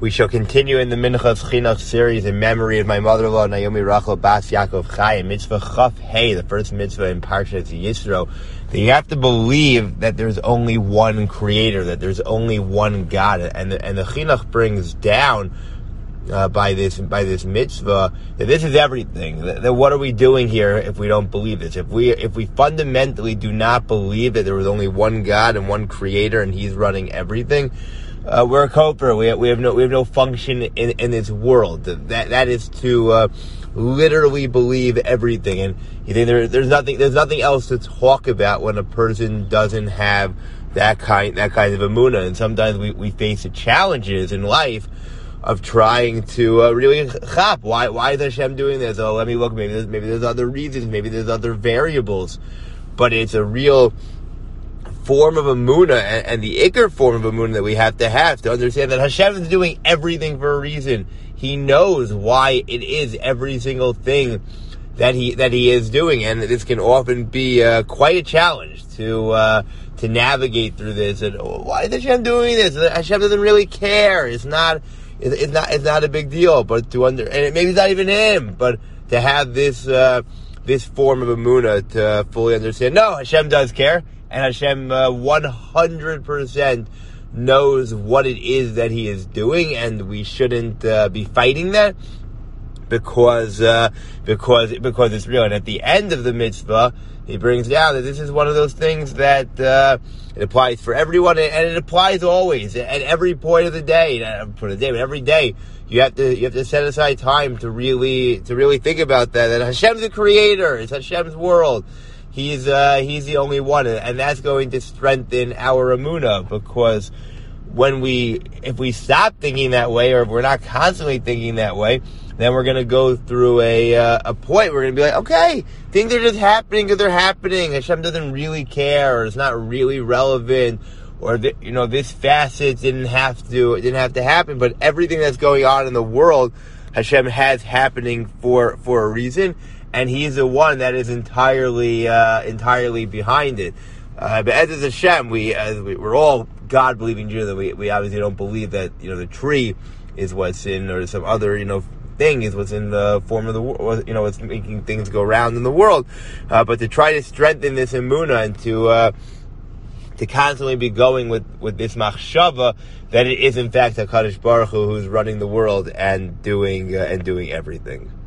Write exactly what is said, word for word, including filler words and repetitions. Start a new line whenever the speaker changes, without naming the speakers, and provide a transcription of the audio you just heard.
We shall continue in the Minchas Chinuch series in memory of my mother-in-law, Naomi Rachel Bas Yaakov Chai, mitzvah Chaf Hey, the first mitzvah in Parshat Yisro, that you have to believe that there's only one creator, that there's only one God, and the, and the Chinuch brings down uh, by this by this mitzvah that this is everything. That, that what are we doing here if we don't believe this? If we if we fundamentally do not believe that there was only one God and one creator and He's running everything, Uh, we're a koper. We have, we have no we have no function in, in this world. That that is to uh, literally believe everything. And you think there, there's nothing there's nothing else to talk about when a person doesn't have that kind that kind of emunah. And sometimes we, we face the challenges in life of trying to uh, really chap. Why why is Hashem doing this? Oh, let me look. Maybe there's, maybe there's other reasons. Maybe there's other variables. But it's a real form of emunah, and, and the ikar form of emunah that we have to have to understand that Hashem is doing everything for a reason. He knows why it is every single thing that he that he is doing, and this can often be uh, quite a challenge to uh, to navigate through this. And oh, why is Hashem doing this? Hashem doesn't really care. It's not it's not it's not a big deal. But to under and maybe it's not even him, but to have this uh, this form of emunah to fully understand. No, Hashem does care. And Hashem uh, one hundred percent knows what it is that He is doing, and we shouldn't uh, be fighting that because uh, because because it's real. And at the end of the mitzvah, he brings down that this is one of those things that uh, it applies for everyone, and it applies always at every point of the day. Not for the day, but every day you have to you have to set aside time to really to really think about that. That Hashem's the creator. It's Hashem's world. He's uh, he's the only one, and that's going to strengthen our emunah, because when we, if we stop thinking that way, or if we're not constantly thinking that way, then we're going to go through a uh, a point where we're going to be like, okay, things are just happening because they're happening. Hashem doesn't really care, or it's not really relevant, or the, you know, this facet didn't have to it didn't have to happen, but everything that's going on in the world, Hashem has happening for for a reason. And He's the one that is entirely, uh, entirely behind it. Uh, but as is Hashem, we, as we, we're all God-believing Jews, and we, we obviously don't believe that, you know, the tree is what's in, or some other, you know, thing is what's in the form of the world, you know, what's making things go round in the world. Uh, but to try to strengthen this emunah and to, uh, to constantly be going with, with this machshava that it is in fact HaKadosh Baruch Hu who's running the world and doing, uh, and doing everything.